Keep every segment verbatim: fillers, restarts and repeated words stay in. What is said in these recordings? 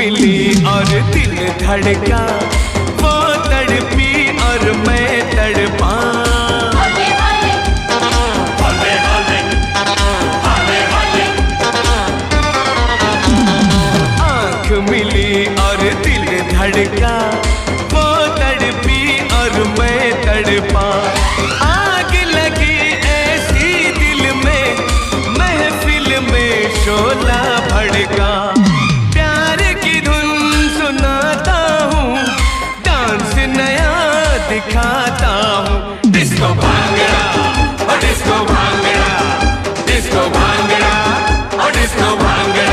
मिली और दिल धड़का, वो तड़पी और मैं तड़पा। होले होले होले होले होले होले। आँख मिली और दिल धड़का, वो तड़पी और मैं तड़पा। आग लगी ऐसी दिल में, महफिल में शोला भड़का। प्यार की धुन सुनाता हूँ, डांस नया दिखाता हूँ। डिस्को भांगड़ा और डिस्को भांगड़ा, डिस्को भांगड़ा और डिस्को भांगड़ा।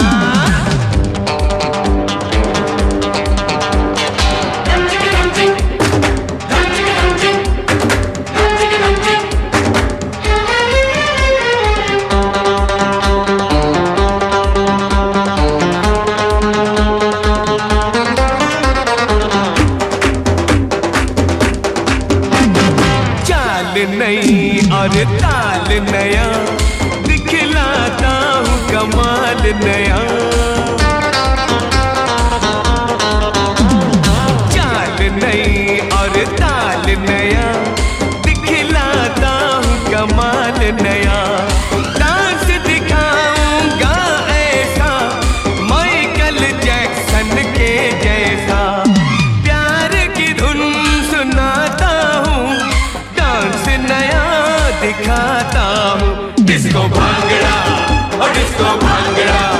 नई और ताल नया, दिखलाता हूँ कमाल नया। चाल नई और ताल नया, दिखलाता हूँ कमाल नया। डांस दिखाऊंगा ऐसा, माइकल जैक्सन के जैसा। प्यार की धुन सुनाता हूँ, डांस नया दिखाता हूँ। डिस्को भांगड़ा और डिस्को भांगड़ा।